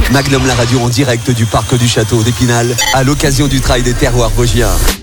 Magnum la radio en direct du parc du château d'Épinal à l'occasion du Trail des terroirs vosgiens.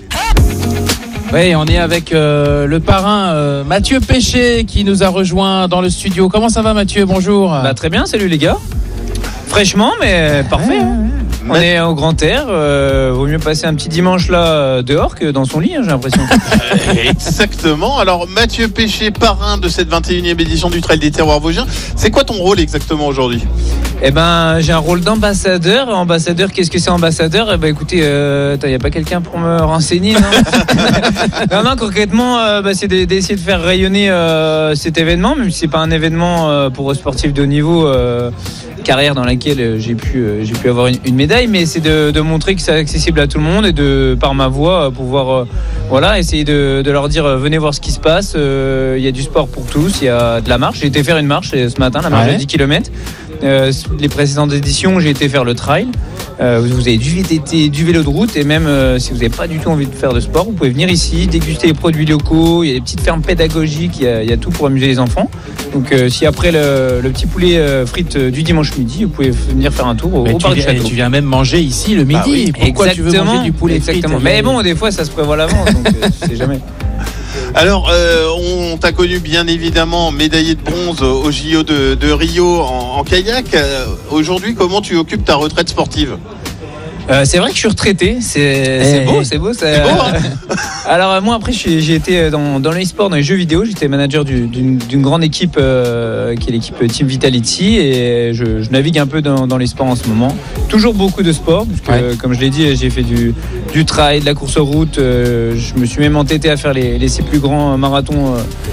Oui, on est avec le parrain Mathieu Péché qui nous a rejoint dans le studio. Comment ça va Mathieu? Bonjour. Très bien, salut les gars. Fraîchement, mais parfait. On est au grand air. Vaut mieux passer un petit dimanche là dehors que dans son lit, j'ai l'impression. Exactement. Alors Mathieu Péché, parrain de cette 21e édition du Trail des terroirs vosgiens. C'est quoi ton rôle exactement aujourd'hui? Eh ben, j'ai un rôle d'ambassadeur. Ambassadeur, qu'est-ce que c'est ambassadeur? Eh ben, écoutez, y a pas quelqu'un pour me renseigner, non? non, concrètement, c'est d'essayer de faire rayonner cet événement, même si c'est pas un événement pour sportifs de haut niveau. Carrière dans laquelle j'ai pu avoir une médaille, mais c'est de montrer que c'est accessible à tout le monde et de par ma voix pouvoir essayer de leur dire venez voir ce qui se passe. Il y a du sport pour tous, il y a de la marche. J'ai été faire une marche ce matin, la marche de 10 km. Les précédentes éditions, j'ai été faire le trail. Vous avez du vélo de route, et même si vous n'avez pas du tout envie de faire de sport, vous pouvez venir ici, déguster les produits locaux. Il y a des petites fermes pédagogiques, il y a tout pour amuser les enfants. Donc si après le petit poulet frites du dimanche midi, vous pouvez venir faire un tour au parc du château. Tu viens même manger ici le midi. Oui. Pourquoi tu veux manger du poulet frites? Mais bon, des fois ça se prévoit à l'avance, donc je sais jamais. Alors, on t'a connu bien évidemment médaillé de bronze au JO de Rio en kayak. Aujourd'hui, comment tu occupes ta retraite sportive? C'est vrai que je suis retraité, c'est beau. C'est beau, hein. Alors moi après j'ai été dans l'e-sport, dans les jeux vidéo. J'étais manager d'une grande équipe qui est l'équipe Team Vitality, et je navigue un peu dans l'e-sport en ce moment. Toujours beaucoup de sport, parce que comme je l'ai dit, j'ai fait du trail, de la course en route. Je me suis même entêté à faire les plus grands marathons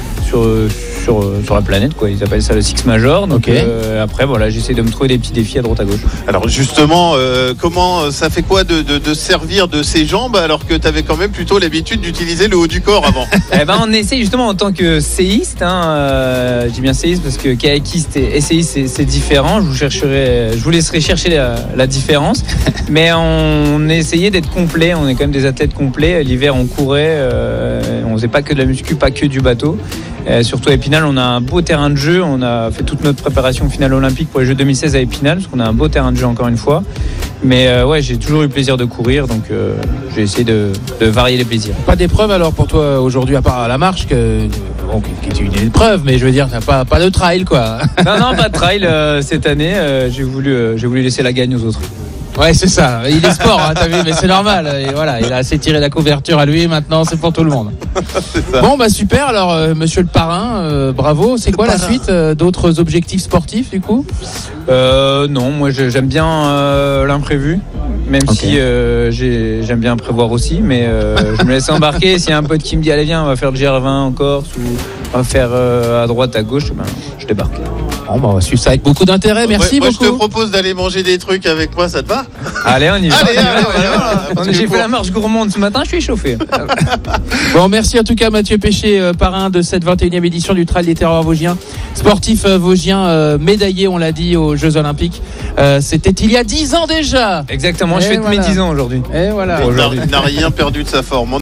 sur la planète, quoi. Ils appellent ça le Six Major. Donc après j'essaie de me trouver des petits défis à droite à gauche. Alors justement, comment ça fait quoi de servir de ses jambes alors que tu avais quand même plutôt l'habitude d'utiliser le haut du corps avant? On essaie justement en tant que séiste, je dis bien séiste parce que kayakiste et séiste c'est différent. Je vous laisserai chercher la différence. Mais on essayait d'être complet. On est quand même des athlètes complets. L'hiver on courait, on faisait pas que de la muscu, pas que du bateau. Surtout à Épinal, on a un beau terrain de jeu. On a fait toute notre préparation finale olympique pour les Jeux 2016 à Épinal, parce qu'on a un beau terrain de jeu encore une fois. Mais j'ai toujours eu le plaisir de courir, donc j'ai essayé de varier les plaisirs. Pas d'épreuve alors pour toi aujourd'hui, à part la marche, qui est une épreuve, mais je veux dire, t'as pas de trail, quoi. Non, pas de trail cette année. J'ai voulu laisser la gagne aux autres. Ouais, c'est ça. Il est sport, t'as vu, mais c'est normal. Et voilà, il a assez tiré la couverture à lui. Maintenant, c'est pour tout le monde. Bon, super. Alors, monsieur le parrain, bravo. C'est quoi la suite? D'autres objectifs sportifs, du coup? Non, moi, j'aime bien l'imprévu. Même si j'aime bien prévoir aussi, mais je me laisse embarquer. S'il y a un pote qui me dit allez viens, on va faire le GR20 en Corse, ou on va faire à droite, à gauche, je débarque. Bon, on va suivre ça avec beaucoup d'intérêt. Merci beaucoup. Moi, je te propose d'aller manger des trucs avec moi, ça te va? Allez, on y va. Allez, j'ai fait la marche gourmande ce matin, je suis chauffé. Bon, merci en tout cas Mathieu Péché, parrain de cette 21e édition du Trail des terroirs vosgiens. Sportif vosgien, médaillé, on l'a dit, aux Jeux Olympiques. C'était il y a 10 ans déjà. Exactement, je fête mes 10 ans aujourd'hui. Et voilà. Il n'a rien perdu de sa forme.